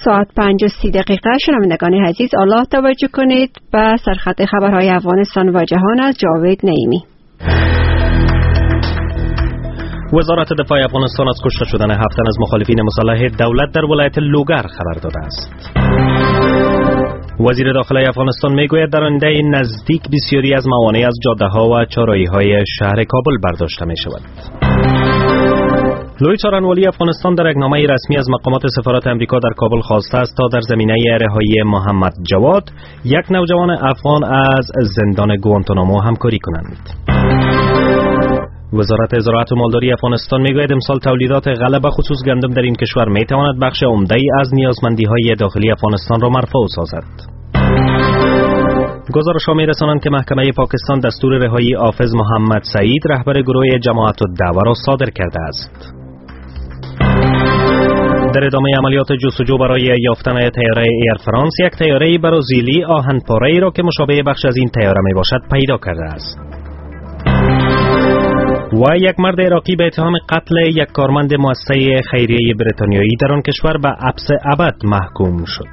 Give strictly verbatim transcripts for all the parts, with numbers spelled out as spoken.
ساعت پنج و سی دقیقه. شنوندگان عزیز، الله توجه کنید به سرخط خبرهای افغانستان و جهان از جاوید نعیمی. وزارت دفاع افغانستان از کشته شدن هفت تن از مخالفین مسلح دولت در ولایت لوگر خبر داده است. وزیر داخلی افغانستان میگوید در آینده نزدیک بسیاری از موانع از جاده‌ها و چهارراهی‌های شهر کابل برداشته می شود. لوی چارنوالی افغانستان در یک نامه رسمی از مقامات سفارت امریکا در کابل خواسته است تا در زمینه رهایی محمد جواد، یک نوجوان افغان از زندان گوانتانامو همکاری کنند. وزارت زراعت و مالداری افغانستان میگوید امسال تولیدات غله به خصوص گندم در این کشور میتواند بخش عمده‌ای از نیازمندی‌های داخلی افغانستان را مرفوع سازد. گزارش‌ها می‌رسانند که محکمه پاکستان دستور رهایی حافظ محمد سعید رهبر گروه جماعت الدعوه را صادر کرده است. در ادامه عملیات جستجو برای یافتن طیاره ایر فرانس، یک طیاره برزیلی آهن‌پاره‌ای را که مشابه بخش از این طیاره میباشد پیدا کرده است. و یک مرد عراقی به اتهام قتل یک کارمند مؤسسه خیریه بریتانیایی در آن کشور به حبس ابد محکوم شد.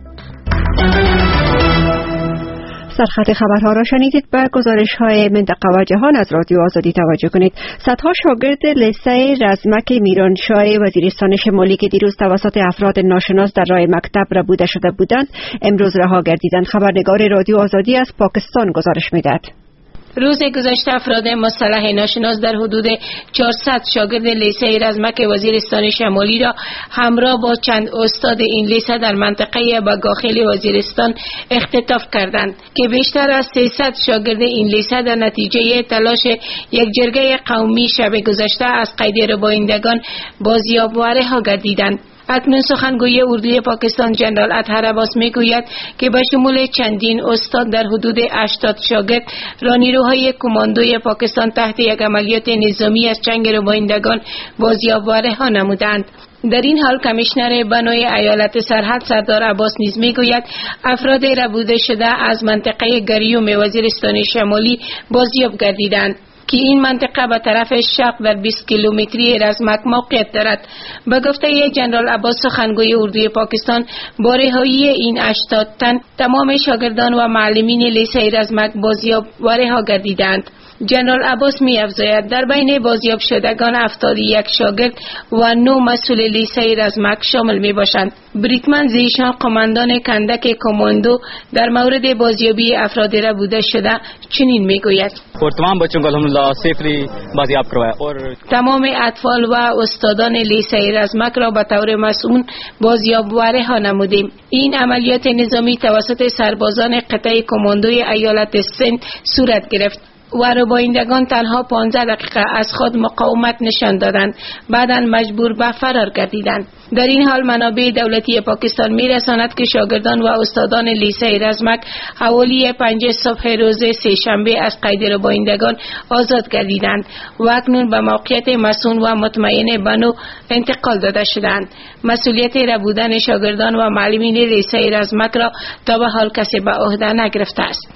سرخط خبرها را شنیدید. به گزارش‌های منطقه و جهان از رادیو آزادی توجه کنید. صدها شاگرد لیسه رزمک میرانشاه وزیرستان شمالی که دیروز توسط افراد ناشناس در راه مکتب ربوده شده بودند، امروز رها گردیدند. خبرنگار رادیو آزادی از پاکستان گزارش می‌دهد. روز گذشته افراد مسلح ناشناس در حدود چهارصد شاگرد لیسه رزمک وزیرستان شمالی را همراه با چند استاد این لیسه در منطقه بگاخیل وزیرستان اختطاف کردند که بیشتر از سیصد شاگرد این لیسه در نتیجه تلاش یک جرگه قومی شب گذشته از قید ربایندگان بازیاب و رها گردیدند. اکنون سخنگوی اردوی پاکستان جنرال اطهر عباس میگوید که به شمول چندین استاد در حدود هشتاد شاگرد را نیروهای کماندوی پاکستان تحت یک عملیات نظامی از چنگ ربایندگان بازیاب و رها نمودند. در این حال کمیشنر بنای ایالت سرحد سردار عباس نیز میگوید افراد ربوده شده از منطقه گریوم وزیرستان شمالی بازیاب گردیدند که این منطقه به طرف شرق در بیست کیلومتری رزمک موقعیت دارد. به گفته جنرال عباس سخنگوی اردوی پاکستان، با رهایی این هشتاد تن تمام شاگردان و معلمین لیسه رزمک بازیاب و رها گردیدند. جنرال عباس می افزاید در بین بازیاب شدگان هفتاد و یک شاگرد و نه مسئول لیسه رزمک شامل می باشند. بریتمن زیشان قماندان کندک کماندو در مورد بازیابی افراد ربوده شده چنین می گوید: تمام اطفال و استادان لیسه رزمک را به طور مسئول بازیاب و رها نمودیم. این عملیات نظامی توسط سربازان قطعه کماندوی ایالت سند صورت گرفت و ربایندگان تنها پانزده دقیقه از خود مقاومت نشان دادند، بعداً مجبور به فرار گردیدند. در این حال منابع دولتی پاکستان می‌رساند که شاگردان و استادان لیسه رزمک حوالی پنج صبح روز سه‌شنبه از قید ربایندگان آزاد گردیدند و اکنون به موقعیت مسئول و مطمئن بنو انتقال داده شدند. مسئولیت ربودن شاگردان و معلمین لیسه رزمک را تا به حال کسی به عهده نگرفته است.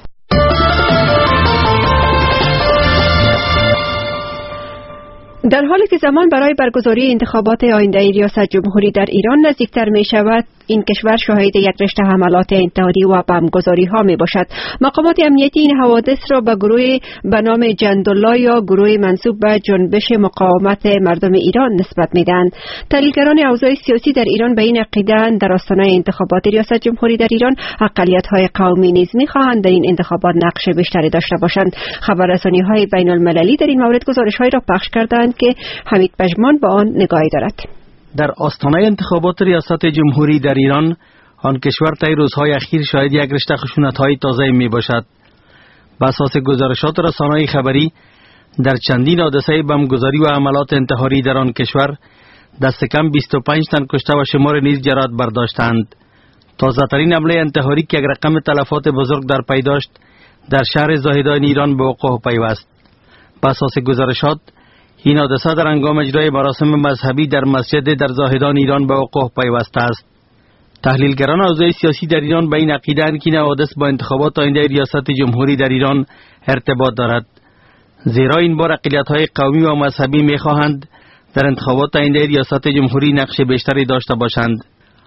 در حالی که زمان برای برگزاری انتخابات آینده ریاست جمهوری در ایران نزدیکتر می شود، این کشور شاهد یک رشته حملات انتحاری و بمبگذاری ها می باشد. مقامات امنیتی این حوادث را به گروه به نام جندالله یا گروه منسوب به جنبش مقاومت مردم ایران نسبت می دهند. تحلیلگران اوضاع سیاسی در ایران به این عقیده‌اند در آستانه انتخابات ریاست جمهوری در ایران اقلیت های قومی نیز می خواهند در این انتخابات نقش بیشتری داشته باشند. خبررسانی های بین المللی در این مورد گزارش های را پخش کردند که حمید پژمان با آن نگاهی دارد. در آستانه انتخابات ریاست جمهوری در ایران، آن کشور طی روزهای اخیر شاهد یک رشته خشونت‌های تازه میباشد. بر اساس گزارشات رسانه‌های خبری، در چندین حادثه بمبگذاری و حملات انتحاری در آن کشور دست کم بیست و پنج تن کشته و شمار نیز جراحت برداشتند. تازه‌ترین حمله انتحاری که یک رقم تلفات بزرگ در پی داشت، در شهر زاهدان ایران به وقوع پیوست. بر اساس گزارشات، این حادثه در هنگام اجرای مراسم مذهبی در مسجد در زاهدان ایران به وقوع پیوسته است. تحلیلگران اوضاع سیاسی در ایران به این عقیده‌اند که این حوادث با انتخابات آینده ریاست جمهوری در ایران ارتباط دارد، زیرا این بار اقلیت‌های قومی و مذهبی می‌خواهند در انتخابات آینده ریاست جمهوری نقش بیشتری داشته باشند.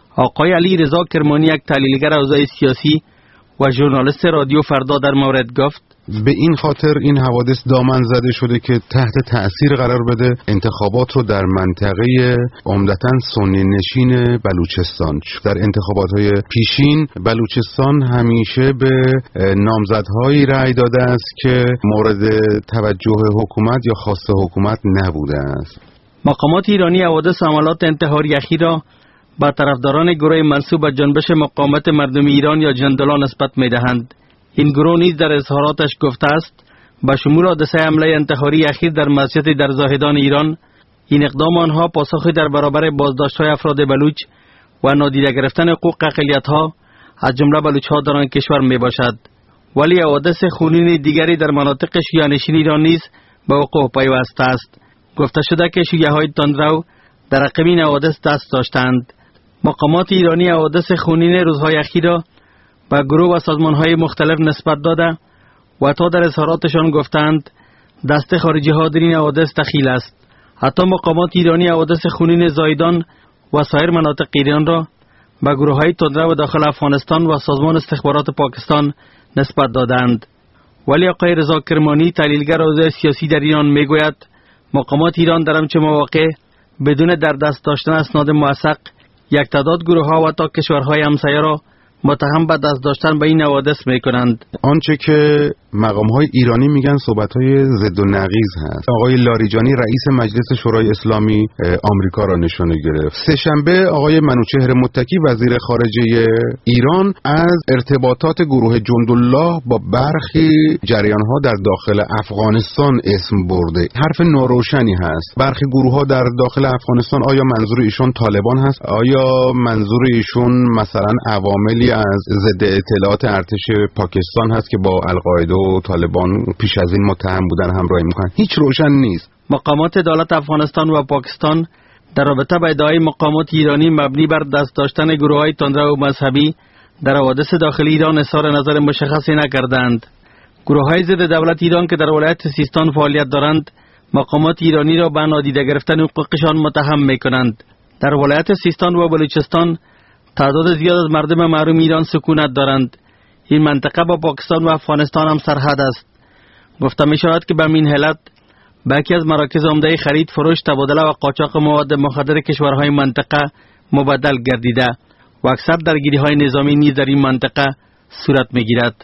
آقای علی رضا کرمانی، یک تحلیلگر اوضاع سیاسی و ژورنالیست رادیو فردا، در مورد گفت: به این خاطر این حوادث دامن زده شده که تحت تأثیر قرار بده انتخابات رو در منطقه عمدتاً سنی نشین بلوچستان. در انتخابات‌های پیشین بلوچستان همیشه به نامزدهایی رأی داده است که مورد توجه حکومت یا خواست حکومت نبوده است. مقامات ایرانی حوادث حملات انتحاری اخیر را با طرفداران گروه منسوب به جنبش مقاومت مردم ایران یا جندلا نسبت می‌دهند. این گروه نیز در اظهاراتش گفته است به شمول حادثه حمله انتحاری اخیر در مسجد در زاهدان ایران، این اقدام آنها پاسخی در برابر بازداشت‌های افراد بلوچ و نادیده گرفتن حقوق اقلیت‌ها از جمله بلوچ‌ها در آن کشور میباشد. ولی حوادث خونین دیگری در مناطق شیعه‌نشین ایران نیز به وقوع پیوسته است. گفته شده که شیعه‌های تندرو در عقب این حوادث دست داشتند. مقامات ایرانی حوادث خونین روزهای اخیر را به گروه و سازمان‌های مختلف نسبت داده و تا در اظهاراتشان گفتند دست خارجی ها در این حوادث دخیل است. حتی مقامات ایرانی حوادث خونین زایدان و سایر مناطق ایران را به گروه‌های تندرو داخل افغانستان و سازمان استخبارات پاکستان نسبت دادند. ولی آقای رضا کرمانی، تحلیلگر اوضاع سیاسی در ایران، میگوید مقامات ایران در همچه مواقع بدون در دست داشتن اسناد موثق یک تعداد گروه‌ها و تا کشورهای همسایه را متهم به دست داشتن به این حوادث میکنند. آنچه که مقام‌های ایرانی میگن صحبت‌های ضد و نقیض هست. آقای لاریجانی رئیس مجلس شورای اسلامی آمریکا را نشانه گرفت. سه شنبه آقای منوچهر متکی وزیر خارجه ایران از ارتباطات گروه جندالله با برخی جریان‌ها در داخل افغانستان اسم برده. حرف ناروشنی هست. برخی گروه‌ها در داخل افغانستان، آیا منظور ایشون طالبان هست؟ آیا منظور ایشون مثلا عواملی از ضد اطلاعات ارتش پاکستان هست که با القاعده و طالبان پیش از این متهم بودن همراهی میکنن؟ هیچ روشن نیست. مقامات دولت افغانستان و پاکستان در رابطه با ادعای مقامات ایرانی مبنی بر دست داشتن گروه‌های تندرو و مذهبی در حوادث داخلی ایران اظهار نظر مشخصی نکردند. گروه‌های ضد دولت ایران که در ولایت سیستان فعالیت دارند، مقامات ایرانی را به نادیده گرفتن حقوقشان متهم میکنند. در ولایت سیستان و بلوچستان تعداد زیاد از مردم محروم ایران سکونت دارند. این منطقه با پاکستان و افغانستان هم سرحد است. گفته می شود که به این حالت باقی از مراکز عمده خرید، فروش، تبادله و قاچاق مواد مخدر کشورهای منطقه مبدل گردیده و اکثر درگیری های نظامی نیز در این منطقه صورت می گیرد.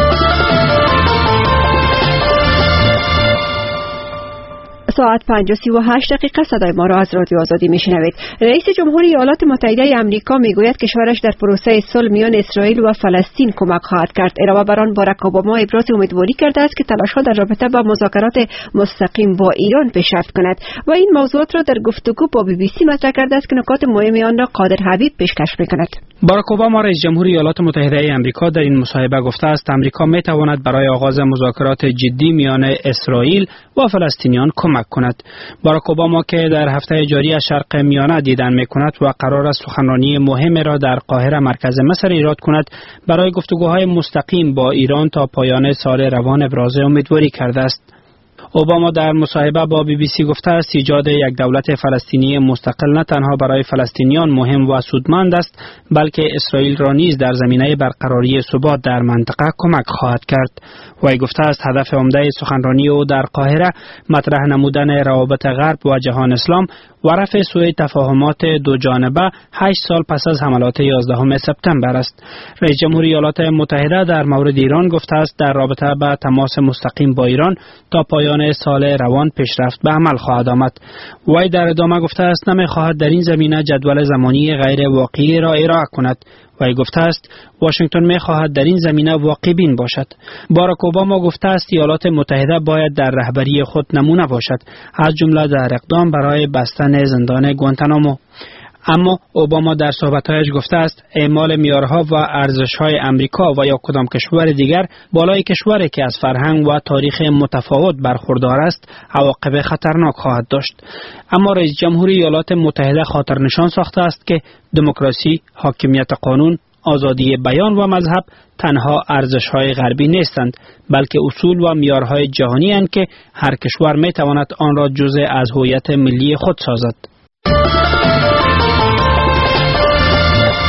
ساعت پنج و سی و هشت دقیقه صدای ما را از رادیو آزادی میشنوید. رئیس جمهوری ایالات متحده آمریکا میگوید کشورش در پروسه صلح میان اسرائیل و فلسطین کمک خواهد کرد. علاوه بر آن باراک اوباما ابراز امیدواری کرده است که تلاش‌ها در رابطه با مذاکرات مستقیم با ایران پیشرفت کند و این موضوعات را در گفتگو با بی بی سی مطرح کرده است که نکات مهم آن را قادر حبیب پیشکش میکند. باراک اوباما رئیس جمهوری ایالات متحده آمریکا در این مصاحبه گفته است آمریکا میتواند برای آغاز مذاکرات جدی میان اسرائیل و فلسطینیان کمک کند. باراک اوباما که در هفته جاری از شرق میانه دیدن میکند و قرار است سخنرانی مهم را در قاهره مرکز مصر ایراد کند، برای گفتگوهای مستقیم با ایران تا پایان سال روان ابراز امیدواری کرده است. اوباما در مصاحبه با بی بی سی گفته است ایجاد یک دولت فلسطینی مستقل نه تنها برای فلسطینیان مهم و سودمند است، بلکه اسرائیل را نیز در زمینه برقراری ثبات در منطقه کمک خواهد کرد. وی گفته است هدف عمده سخنرانی او در قاهره مطرح نمودن روابط غرب و جهان اسلام و رفع سوء تفاهمات دو جانبه هشت سال پس از حملات یازدهم سپتامبر است. رئیس جمهوری ایالات متحده در مورد ایران گفته است در رابطه با تماس مستقیم با ایران تا پایان سال روان پیشرفت به عمل خواهد آمد. وی در ادامه گفته است نمی‌خواهد در این زمینه جدول زمانی غیر واقعی را ارائه کند. وی گفته است واشنگتن می‌خواهد در این زمینه واقع بین باشد. باراک اوباما گفته است ایالات متحده باید در رهبری خود نمونه باشد، از جمله در اقدام برای بستن زندان گوانتانامو. اما اوباما در صحبت‌هایش گفته است اعمال معیارها و ارزش‌های امریکا و یا کدام کشور دیگر بالای کشوری که از فرهنگ و تاریخ متفاوت برخوردار است عواقب خطرناک خواهد داشت. اما رئیس جمهوری ایالات متحده خاطر نشان ساخته است که دموکراسی، حاکمیت قانون، آزادی بیان و مذهب تنها ارزش‌های غربی نیستند، بلکه اصول و معیارهای جهانی اند که هر کشور می‌تواند آن را جزء از هویت ملی خود سازد.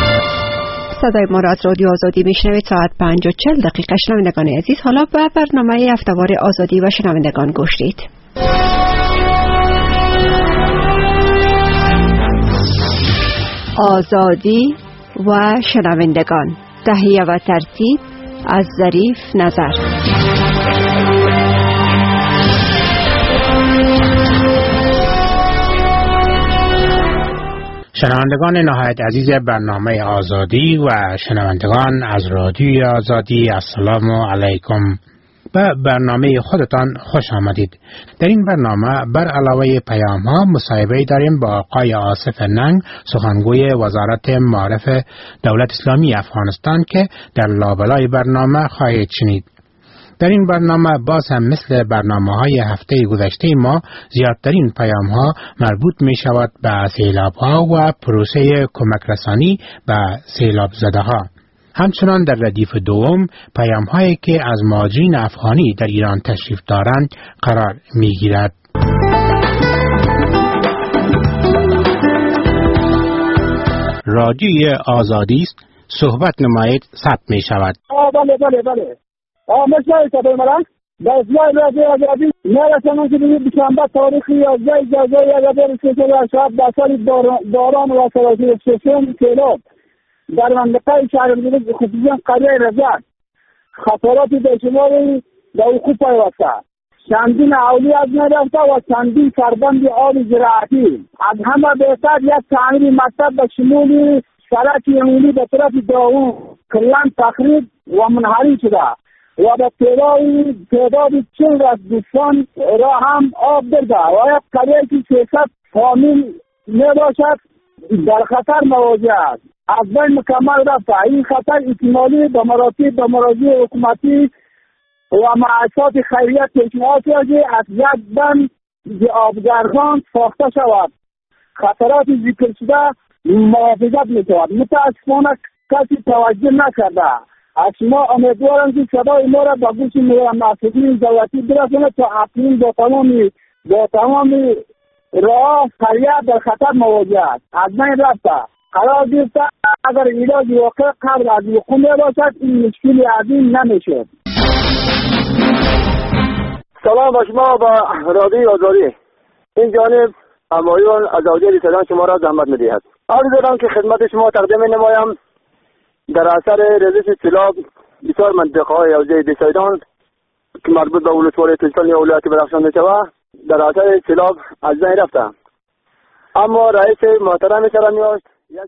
صدای ما را از رادیو آزادی میشنوید. ساعت پنج و چهل دقیقه. شنوندگان عزیز، حالا به برنامه هفته‌وار آزادی و شنوندگان گوش دید. آزادی و شنوندگان، تهیه و ترتیب از ظریف نظر. شنوندگان نهایت عزیز برنامه آزادی و شنوندگان از رادیوی آزادی، السلام علیکم. به برنامه خودتان خوش آمدید. در این برنامه بر علاوه پیام ها مصاحبه داریم با آقای آصف ننگ، سخنگوی وزارت معارف دولت اسلامی افغانستان که در لابلای برنامه خواهید شنید. در این برنامه باز هم مثل برنامه های هفته گذشته ما زیادترین پیام ها مربوط می شود به سیلاب ها و پروسه کمک رسانی به سیلاب زده ها. همچنان در ردیف دوم پیام هایی که از مهاجرین افغانی در ایران تشریف دارند قرار می گیرد. رادیوی آزادی است، صحبت نمایید، ثبت می شود. آه بله بله بله. آه مثل صدای مرا در اسلام رادیو آزادی نرسانم که بگید بشنبه تاریخی یازده اجازه یازده سیصد و هشتاد در سال باران و سواسی سیستم سیلاب در منطقه شهرالملک خصوصا قریه رضا خطراتی به شماری در وقوع پیوسته، چندین اولی از نرفته و چندین سربند آب زراعتی. از همه بهتر یک تعمیر مکتب به شمول سرک عمومی به طرف داغون کلان تخریب و منحرف شده و به تعداد چند از دوستان را هم آب برده و یک قریه که سیصد فامیل نباشد در خطر مواجه است. از بین مکمل رفته. این خطر احتمالی به مراتب به مراجع حکومتی و مؤسسات خیریه پیشنهاد شده از یک بند آبگردان ساخته شود. خطرات ذکر شده محافظت می‌شود. متاسفانه کسی توجه نکرده. از شما امیدوارم که صدای ما را به گوش مسئولین دولتی برساند تا اقلیم با تمامی با تمامی راه قریه در خطر مواجه است. از بین رفته. قرار گرفته اگر علاج واقع قبل از وقوع باشد این مشکلی عظیم نمیشد. سلام با شما با رادیوی آزادی. این جانب همایون از اوجه صدای شما را زحمت می‌دهد. عرض دارم که خدمت شما تقدیم نمایم در اثر ریزش سیلاب بسیار منطقه‌های حوزه دیسایدان که مربوط به ولسوالی تلتان یا ولایت بدخشان می‌شود در اثر سیلاب از بین رفته. اما رئیس محترم سرانیاست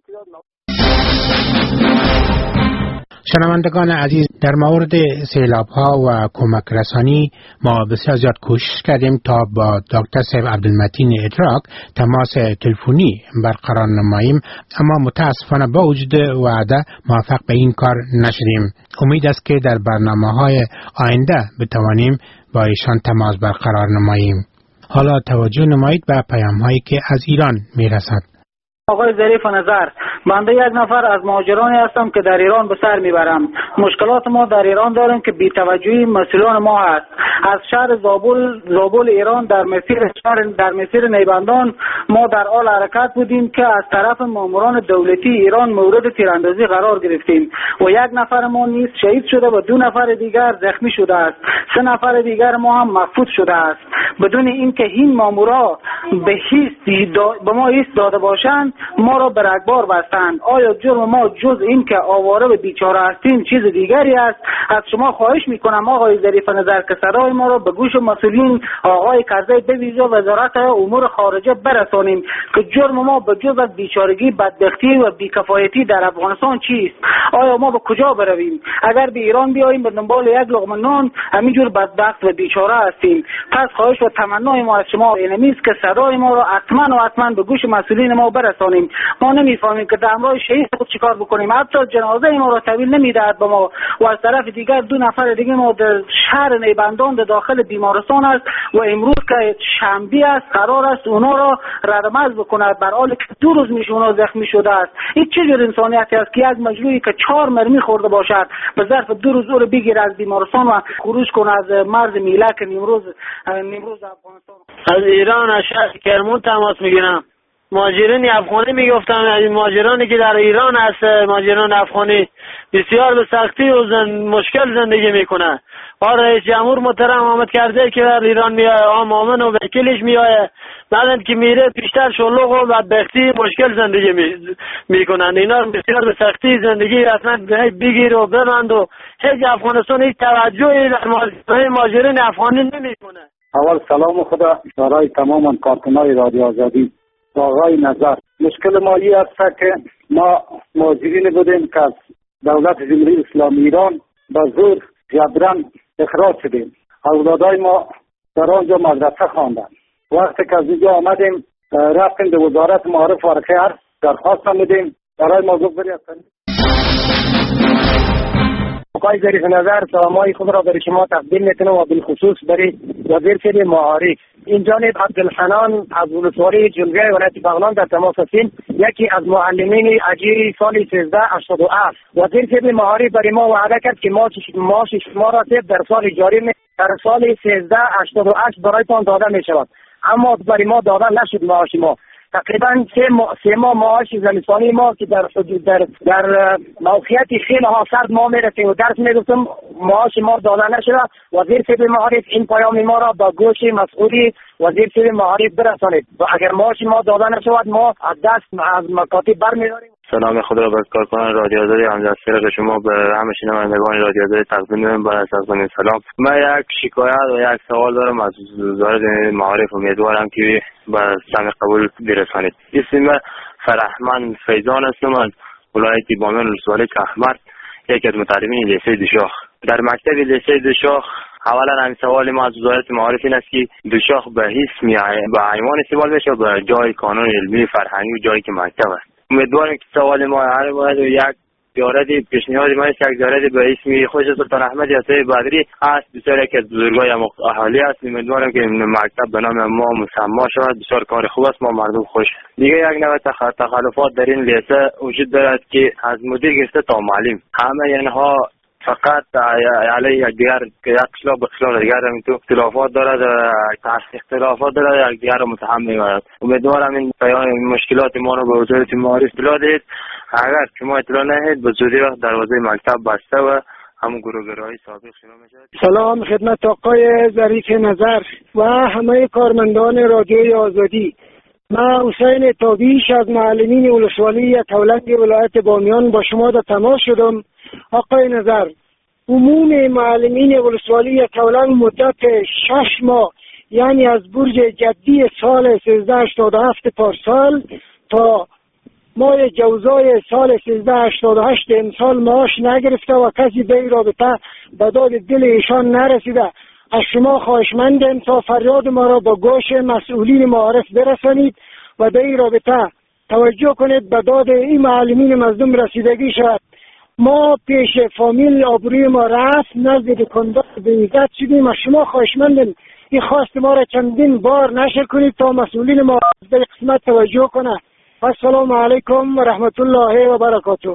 شنوندگان عزیز، در مورد سیلاب ها و کمک رسانی ما بسیار زیاد کوشش کردیم تا با دکتر سیف عبدالمتین ادراک تماس تلفنی برقرار نماییم، اما متاسفانه با وجود وعده موفق به این کار نشدیم. امید است که در برنامه های آینده بتوانیم با ایشان تماس برقرار نماییم. حالا توجه نمایید به پیام هایی که از ایران می رسد. آقای ظریف نظر، بنده یک نفر از مهاجرانی هستم که در ایران به سر میبرم. مشکلات ما در ایران داریم که بی‌توجهی مسئولان ما است. از شهر زابل زابل ایران در مسیر شهر در مسیر نیبندان ما در حال حرکت بودیم که از طرف ماموران دولتی ایران مورد تیراندازی قرار گرفتیم و یک نفر ما نیز شهید شده و دو نفر دیگر زخمی شده است. سه نفر دیگر ما هم مفقود شده است. بدون اینکه این مامورا به هیچ به ما هیچ داده باشند ما را به رگبار بستند. آیا جرم ما جز این که آواره و بیچاره هستیم چیز دیگری است؟ از شما خواهش میکنم آقای ظریف نظر که صدای ما را به گوش مسئولین آقای کرزی به ویژه وزارت امور خارجه برسانیم که جرم ما به جز از بیچارگی، بدبختی و بیکفایتی در افغانستان چیست؟ آیا ما به کجا برویم؟ اگر به ایران بیاییم به دنبال یک لقمه نان همینجور بدبخت و بیچاره هستیم. پس خواهش و تمنای ما از شما اینمی است که صدای ما را حتما و حتما به گوش مسئولین ما برسانیم. ما نمیفهمیم که در همراه شهید خود چیکار بکنیم. حتی جنازه ما را تحویل نمیدهد به ما و از طرف دیگر دو نفر دیگه ما در شهر نیبندان در داخل بیمارستان است و امروز که شنبه است قرار است اونا را ردمز بکند بر حالی که دو روز میشه اونا زخمی شده است. این چه جور انسانیتی است که یک مجروحی که چهار مرمی خورده باشد به ظرف دو روز او را بگیره از بیمارستان و خروج کنه از مرز میلک نیمروز نیمروز افغانستان. از ایران از شهر کرمون تماس میگیرم. مهاجرین افغانی میگفتن، مهاجرانی که در ایران هست، مهاجران افغانی بسیار به سختی و زن... مشکل زندگی میکنه. آن رئیس جمهور محترم آمد کرده که در ایران میاد، آم آمن و وکیلش میاد، بعد که میره پیشتر شلوغ و بدبختی مشکل زندگی می... میکنن. اینا بسیار به سختی زندگی اصلا بگیر و ببند و هیچ افغانستان هیچ توجهی در مهاجرین افغانی نمیکنه. اول سلام خدا برای تمام کارکنان رادیو آزادی. آقای نظر، مشکل مالی است که ما مهاجرین بودیم که از دولت جمهوری اسلامی ایران به زور جبران اخراج شدیم. اولادای ما در آنجا مدرسه خواندن. وقتی که از اینجا آمدیم رفتیم به وزارت معارف و هر درخواست نمودیم، برای ما گفت برید. آقای ظریف نظر، سلامای خود را برای شما تقدیم میکنم و بالخصوص برای وزیر کل معارف. این جانب عبدالحنان از ولسوالی جلگه ولایت بغلان در تماس هستیم، یکی از معلمین اجیر سال سیزده هشتاد و هفت. وزیر کل معارف برای ما وعده کرد که معاش شما را در سال جاری در سال سیزده هشتاد و هشت برایتان داده می شود، اما برای ما داده نشد. معاش ما تقریبا سه ماه سه ماه معاش زمستانی ما که در در در موقعیت خیلی ها سرد ما میرسیم و درس میگفتم معاش ما داده نشده. وزیر کل معارف این پیام ما را با گوش مسئولی وزیر کل معارف برسانید و اگر معاش ما داده نشود ما از دست از مکاتب برمیداریم. سلام خود را به کارکنان رادیو آزادی همدستگیر که شما به همه شنوندگان رادیو آزادی تقدیم می‌کنم. با تقدیم سلام. من یک شکایت و یک سوال دارم از وزارت معارف. امیدوارم که به سمع قبول برسانید. اسم من فرحمند فیضان هستم از ولایت بامیان ولسوالی احمر، یکی از متعلمین لیسه دوشاخ. در مکتب لیسه دوشاخ اولا همین سوال ما از وزارت معارف این است که دوشاخ به اسم به عنوان استعمال بشه به جای قانون علمی فرهنگی و جایی که مکتب است. امیدوارم که سوال ما هر باید یک زیارتی پیشنهاد ما است، یک زیارتی به اسم خوش سلطان احمد یاسر بدری است، بسیار یکی از بزرگای اهالی است. امیدوارم که مکتب به نام ما مسما شود. بسیار کار خوب است، ما مردم خوش. دیگه یک نوع تخلفات در این لیسه وجود دارد که از مدیر گرفته تا معلم همه اینها فقط علی یک دیگر یک قشلاق به قشلاق دیگر تو اختلافات دارد، اختلافات دارد، یک دیگر رو متهم می‌برد. امیدوارم این پیام مشکلات ما رو به وزارت معارف اطلاع دهید. اگر شما اطلاع ندهید به زودی وقت دروازه مکتب بسته و همون گروه‌گرایی سابق شروع می‌شود. سلام خدمت آقای ظریف نظر و همه کارمندان رادیوی آزادی. من حسین تابیش از معلمین ولسوالی تولنگ ولایت بامیان با شما در تماس شدم. آقای نظر، عموم معلمین ولسوالی تولنگ مدت شش ماه یعنی از برج جدی سال سیزده هشتاد و هفت پارسال تا ماه جوزای سال سیزده هشتاد و هشت امسال معاش نگرفته و کسی به این رابطه به داد دل ایشان نرسیده. از شما خواهشمندم تا فریاد ما را با گوش مسئولین معارف برسانید و به این رابطه توجه کنید به داد این معلمین مظلوم رسیدگی شود. ما پیش فامیل آبروی ما رفت، نزد دکاندار به عزت شدیم. از شما خواهشمندم این خواست ما را چندین بار نشر کنید تا مسئولین ما به قسمت توجه کنه. السلام علیکم و رحمت الله و برکاته.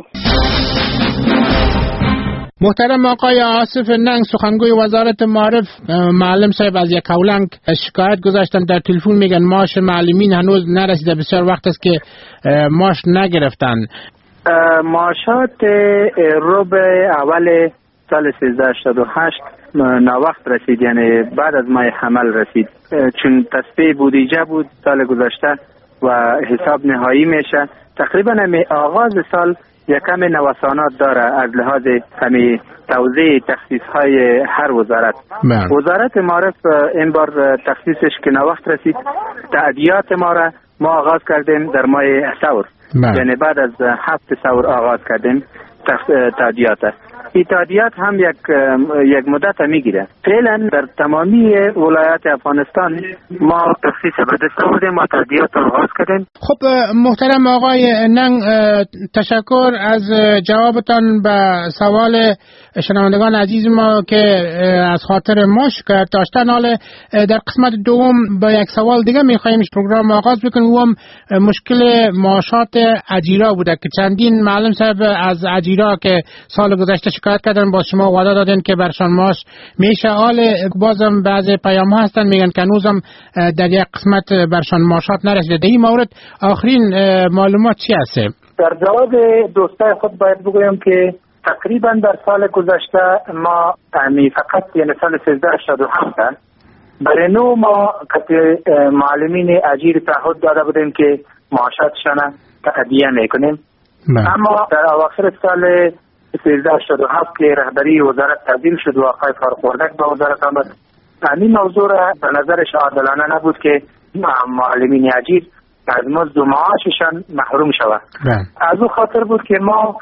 محترم آقای آصف ننگ، سخنگوی وزارت معارف، معلم صاحب از یک کولنگ شکایت گذاشتن در تلفن، میگن معاش معلمین هنوز نرسیده، بسیار وقت است که معاش نگرفتن. معاشات ربع اول سال سیزده هشتاد و هشت ناوقت رسید، یعنی بعد از ماه حمل رسید، چون تصفیه بودجه بود سال گذشته و حساب نهایی میشه. تقریبا همی آغاز سال یکم نوسانات داره از لحاظ همی توزیع تخصیص های هر وزارت. من. وزارت معارف این بار تخصیصش که ناوقت رسید، تعدیات ما را ما آغاز کردیم در ماه ثور، یعنی بعد از هفت ثور آغاز کردیم تعدیات. این تعدیات هم یک یک مدت میگیره. فعلا در تمامی ولایات افغانستان ما تخصیص به دست آوردیم، ما تعدیات آغاز کردیم. خب محترم آقای ننگ، تشکر از جوابتان به سوال شنوندگان عزیز ما که از خاطر ما شکایت داشتن. حالا در قسمت دوم با یک سوال دیگه میخوایم پروگرام آغاز بکنیم. و هم مشکل معاشات اجیرا بوده که چندین معلم صاحب از اجیرا مدیرا که سال گذشته شکایت کردن با شما وعده دادن که برشان معاش میشه، حال بازم بعضی پیام ها هستن میگن که هنوزم در یک قسمت برشان معاشات نرسیده. در این مورد آخرین معلومات چی هسته؟ در جواب دوستای خود باید بگویم که تقریبا در سال گذشته ما یعنی فقط یعنی سال سیزده هشتاد و هفت برای نو ما که معلمین اجیر تعهد داده بودیم که معاشاتشان تأدیه میکنیم، اما در اواخر سال سیزده هشتاد و هفت که رهبری وزارت تبدیل شد و آقای فاروق وردک به وزارت آمد، همین موضوع را به نظرش عادلانه نبود که معلمین اجیر از مزد و معاششان محروم شود. از او خاطر بود که ما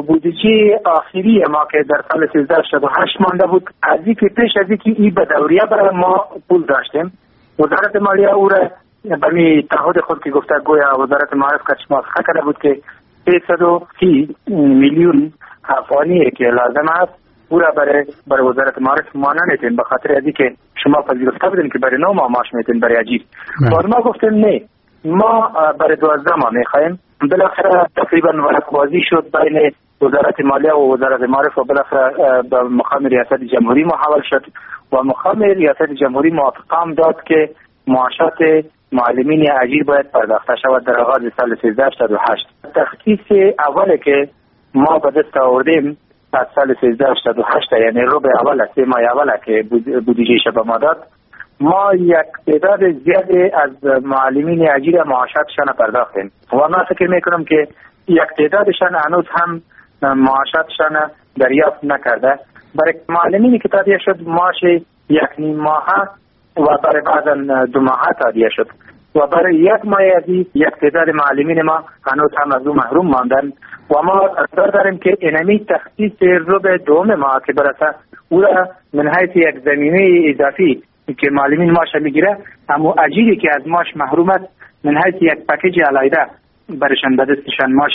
بودجه آخری ما که در سال سیزده هشتاد و هشت مانده بود، از این که پیش از اینکه این به دوریه برای ما پول داشتیم، وزارت مالیه او را به تعهد خود که گفته گویا وزارت معارف کچ موافقه کرده بود که سیصد و سی میلیون افغانی که لازم است او را برای برای وزارت معارف ما نمیتین، به خاطر از اینکه شما پذیرفته بودین که برای نو ما معاش میتین برای اجیر. بعد ما گفتیم نه، ما برای دوازده ماه میخوایم. بالاخره تقریبا ورق‌بازی شد بین وزارت مالیه و وزارت معارف و بالاخره به مقام ریاست جمهوری محول شد و مقام ریاست جمهوری موافقه داد که معاشات معلمین اجیر باید پرداخته شود در آغاز سال سیزده هشتاد و هشت. تخصیص اولی که ما به دست آوردیم از سال سیزده هشتاد و هشت، یعنی ربع اول سه ماه اول که بودجه شب ما داد، ما یک تعداد زیادی از معلمین اجیر معاشاتشان پرداختیم و من فکر میکنم که یک تعدادشان هنوز هم معاشاتشان دریافت نکرده. برای معلمینی که تادیه شد معاش یک نیم ماه و برای بعضا دو ماه تادیه شد و برای یک ماه ازی یک تعداد معلمین ما هنوز هم از او محروم ماندن و ما اصدار داریم که اینمی تخصیص ربع دوم ما که برسه او را من حیث یک زمینه اضافی که معلمین ماش میگیره، اما اجیری که از ماش محروم است من حیث یک پکیج علیده برشان به دستشان ماش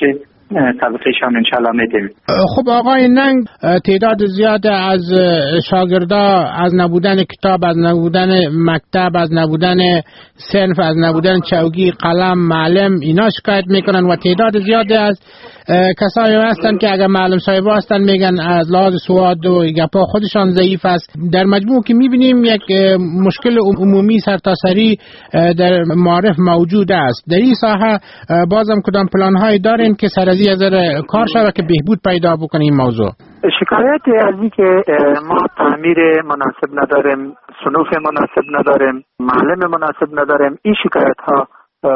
طبقهشان انشاءالله میتیم. خب آقای ننگ، تعداد زیاد از شاگردا از نبودن کتاب، از نبودن مکتب، از نبودن صنف، از نبودن چوگی، قلم، معلم اینا شکایت میکنن و تعداد زیاد از کسایی هستن که اگر معلم صاحب هستن میگن از لحاظ سواد و گپا خودشان ضعیف است. در مجموع که میبینیم یک مشکل عمومی سرتاسری در معارف موجود است. در این ساحه بازم کدام پلان هایی دارین که سر از این ازر کار شود که بهبود پیدا بکنه این موضوع؟ شکایت از این که ما تعمیر مناسب نداریم، صنوف مناسب نداریم، معلم مناسب نداریم، این شکایت ها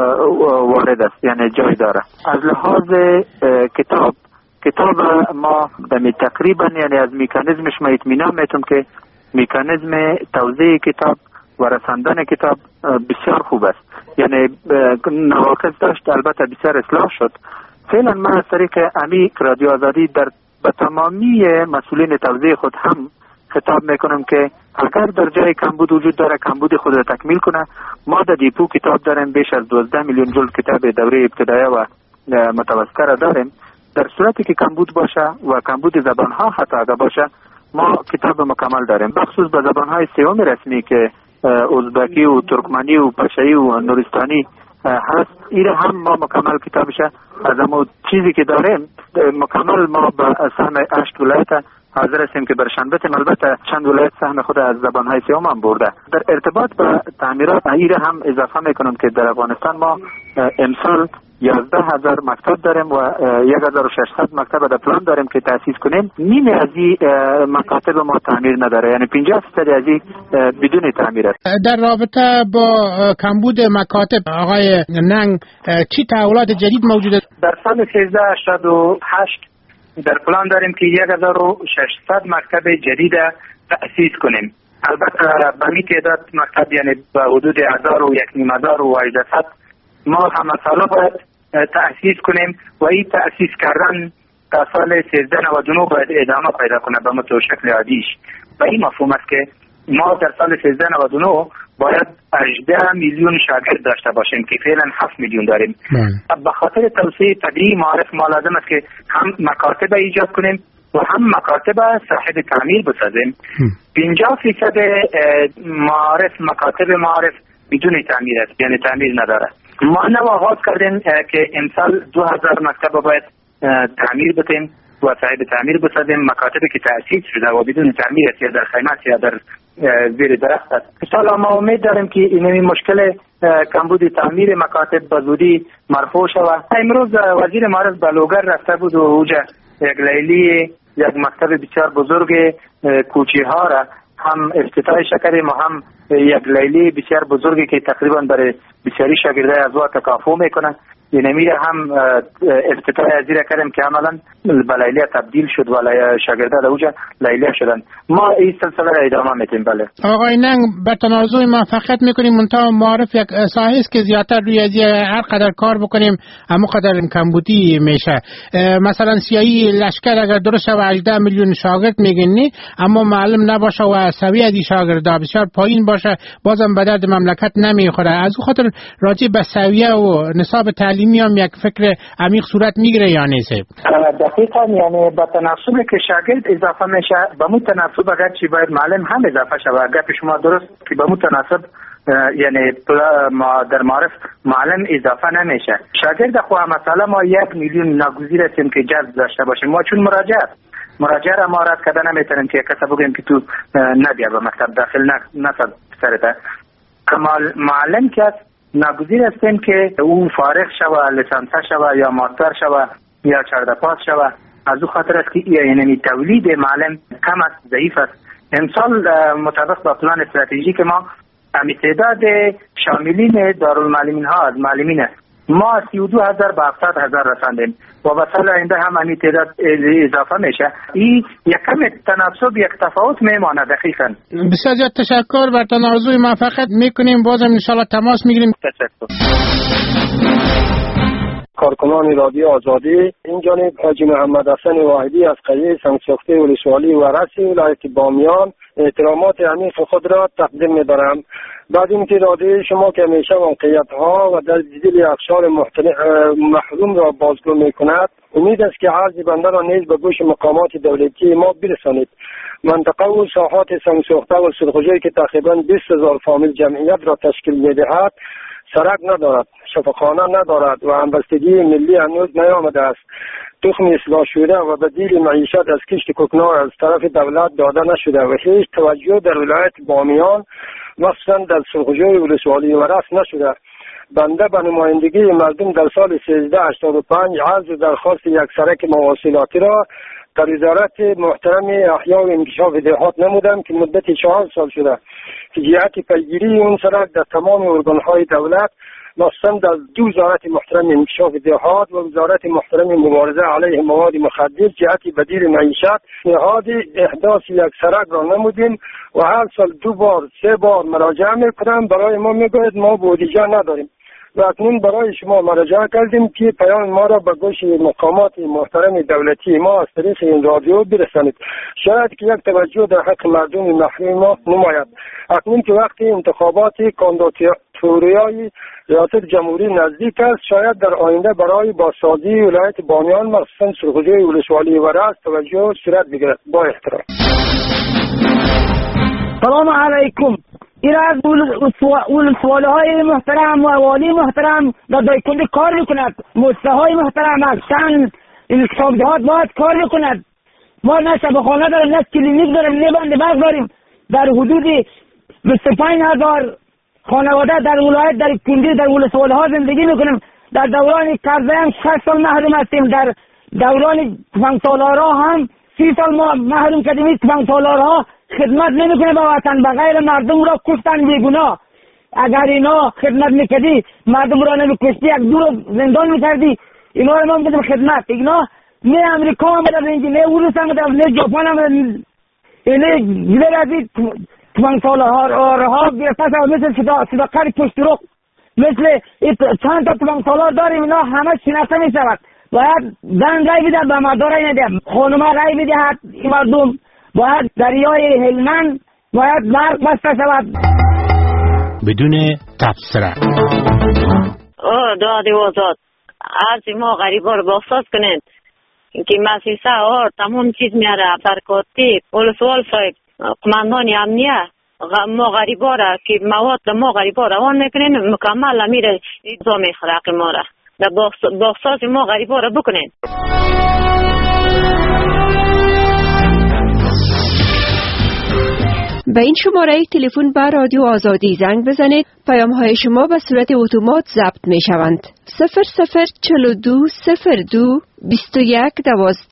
وارد است، یعنی جای داره. از لحاظ کتاب کتاب ما دمی تقریبا یعنی از میکانیزمش ما اطمینان میتونم که میکانیزم توزیع کتاب و رساندن کتاب بسیار خوب است، یعنی نواقص داشت، البته بسیار اصلاح شد. فعلا من از طریق امی رادیو آزادی در به تمامی مسئولین توزیع خود هم خطاب میکنم که اگر در جای کمبود وجود داره کمبود خود را تکمیل کنه. ما در دیپو کتاب داریم، بیش از دوازده میلیون جلد کتاب دوره ابتدایه و متوسطه را داریم. در صورتی که کمبود باشه و کمبود زبان ها حتی اگر باشه ما کتاب مکمل داریم، بخصوص به زبان های سوم رسمی که ازبکی و ترکمنی و پشایی و نورستانی هست. این هم ما مکمل کتابشه از اما چیزی که داریم مکمل ما به سهم هشت ولایت حاضر هستیم که برشان بتیم. البته چند ولایت سهم خود از زبانهای سوم هم برده. در ارتباط به تعمیرات این هم اضافه میکنم که در افغانستان ما امسال یازده هزار مکتب داریم و یک هزار و ششصد مکتب در پلان داریم که تأسیس کنیم. نیمه از این مکاتب ما تعمیر نداره، یعنی پنجاه درصد از این بدون تعمیر است. در رابطه با کمبود مکاتب آقای ننگ چی تحولات جدید موجود است؟ در سال سیزده هشتاد و هشت در پلان داریم که یک هزار و ششصد مکتب جدید تأسیس کنیم. البته به می تعداد مکتب یعنی به حدود هزار و یک نیم هزار و هجده ما همه سالا باید تأسیس کنیم و این تأسیس کردن تا سال سیزده نود و نه باید ادامه پیدا کنه به متو شکل عادیش. و این مفهوم است که ما در سال سیزده نود و نه باید هجده میلیون شاگرد داشته باشیم که فعلا هفت میلیون داریم. به خاطر توسعه طبیعی معارف ما لازم است که هم مکاتب ایجاد کنیم و هم مکاتب صاحب تعمیر بسازیم. پنجاه فیصد معارف مکاتب معارف بدون تعمیر است، یعنی تعمیر نداره. ما نو آغاز کردیم که امسال دو هزار مکتب باید تعمیر بکنیم وسایل تعمیر بسازیم. مکاتبی که تأسیس شده و بدون تعمیر است یا در خیمه یا در زیر درخت است. انشاءالله ما امید داریم که این مشکل کمبود تعمیر مکاتب به زودی مرفوع شود. امروز وزیر معارف به لوگر رفته بود و اوجا یک لیلی یک مکتب بسیار بزرگ کوچی ها را هم افتتاح کردیم و هم یک لیلی بسیار بزرگی که تقریبا برای بسیاری شاگردای از وقت تکافو میکنن. این میره هم افتتاح ازیر کردیم که عملا به لیلی تبدیل شد و شاگرده در اوجا لیلی شدن. ما این سلسله را ادامه میتیم. بله آقای ننگ به تنازع ما فقط میکنیم منتها معارف یک ساحه است که زیادتر روی از هر قدر کار بکنیم اما قدر کمبودی میشه. مثلا سیایی لشکر اگر درست و هجده میلیون شاگرد میگن نی اما معلم نباشه و سویه ازی شاگردا بسیار پایین باشه بازم به درد مملکت نمیخوره. از او خاطر راجع به سویه و نصاب تعلیمی هم یک فکر عمیق صورت میگیره یا نیست؟ دقیقاً یعنی با تناسب که شاگرد اضافه میشه با مو تناسب اگر چی باید معلم هم اضافه شود. گپ شما درست که با مو تناسب یعنی ما در معرف معلم اضافه نمیشه. شاگرد خو مثلا ما یک میلیون ناگزیر هستیم که جذب داشته باشیم. ما چون مراجعه مراجعه را ما رد کردن نمیتونیم که کسی بگیم که تو نبیا به مکتب داخل نصد سرته. اما معلم که ناگزیر هستیم که او فارغ شود، لیسانسه شود یا ماستر شود یا چارده پاس شود. از او خاطر است که یعنی تولید معلم کم است، ضعیف است. امسال مطابق با پلان استراتژیک ما امی تعداد شاملین دارالمعلمین ها از معلمین ما سی و دو هزار به هفتاد هزار رساندیم و به سال آینده هم امی تعداد اضافه میشه. این یک کم تناسب یک تفاوت میمانه. دقیقاً بسیار زیاد تشکر. بر تنازع موفقیت میکنیم. بازم انشالله تماس میگیریم. تشکر. کارکنان رادیو آزادی، این جانب حاجی محمد حسن واحدی از قریه سنگساخته ولسوالی و رسی ولایت بامیان احترامات عمیق خود را تقدیم می‌دارم. بعد اینکه رادیو شما که همیشه موقعیت‌ها و در دل اقشار محروم را بازگو می‌کند، امید است که عرض بنده را نیز به گوش مقامات دولتی ما برسانید. منطقه و ساحات سنگساخته و سرخوجایی که تقریباً بیست هزار فامیل جمعیت را تشکیل می‌دهد سرک ندارد، شفاخانه ندارد و همبستگی ملی هنوز نیامده است. تخم اصلاح شده و بدیل معیشت از کشت کوکنار از طرف دولت داده نشده و هیچ توجه در ولایت بامیان مخصوصا در سرخوجای ولسوالی و رس نشده. بنده به نمایندگی مردم در سال سیزده هشتاد و پنج عرض درخواست یک سرک مواصلاتی را در وزارت محترم احیا و انکشاف دهات نمودم که مدت چهار سال شده که جهت پیگیری اون سرک در تمام ارگانهای دولت مخصوصا در دو وزارت محترم انکشاف دهات و وزارت محترم مبارزه علیه مواد مخدر جهت بدیل معیشت نهاد احداث یک سرک را نمودیم و هر سال دو بار سه بار مراجعه میکنم. برای ما میگوید ما بودجه نداریم و اکنون برای شما مراجعه کردیم که پیام ما را به گوش مقامات محترم دولتی ما از طریق این رادیو برسانید. شاید که یک توجه در حق مردم محروم ما نماید. اکنون که وقت انتخابات کاندیداتوریای ریاست جمهوری نزدیک است، شاید در آینده برای بازسازی ولایت بامیان مخصوصا سرخوجای ولسوالی و رس توجه صورت بگیرد. با احترام. سلام علیکم. این از ولسوالی های محترم و والی محترم در دایکنده کار میکند. مجتمع های محترم اکسن انکشاف دهات باید کار میکند. ما نه شبخانه داریم نه کلینیک داریم نه بند برق داریم. در حدود بیست و پنج هزار خانواده در ولایت در کنده در ولسوالی ها زندگی میکنیم. در دوران کرده هم شش سال محروم هستیم. در دوران پنج سالارها هم سی سال ما محروم کردیم. این پنج سالارها خدمت نمیکنه به وطن، به غیر مردم را کشتن بیگناه. اگر اینا خدمت میکردی مردم را نمیکشتی یک دو رو زندان میکردی. اینا را ما میکردیم خدمت. اینا نه امریکا هم بده اینجا نه اروس هم بده نه ژاپن هم بده. اینه زیر از این پنج سالارها گرفته شد مثل صداقت پشت رو مثل چند تا پنج سالار داریم. اینا همه شناخته میشود. باید زن رای بده به مرد رای نده، خانم رای بدهد. این مردم باید دریای هلمند باید برق بسته شود بدون تبصره. آه دادی وزاد عرض ما غریبا رو بازساز کنید که مسیسه ها تمام چیز میاره فرکاتی ولسوال صاحب قماندان امنیه ما غریبا را که مواد ما غریبا روان میکنین مکمل میره ایجا میخوره ما را در بازساز ما غریبا را بکنید. به این شماره تلفن به رادیو آزادی زنگ بزنید. پیام های شما به صورت اتومات ضبط می شوند. صفر صفر چهل و دو صفر دو بیست و یک دوازده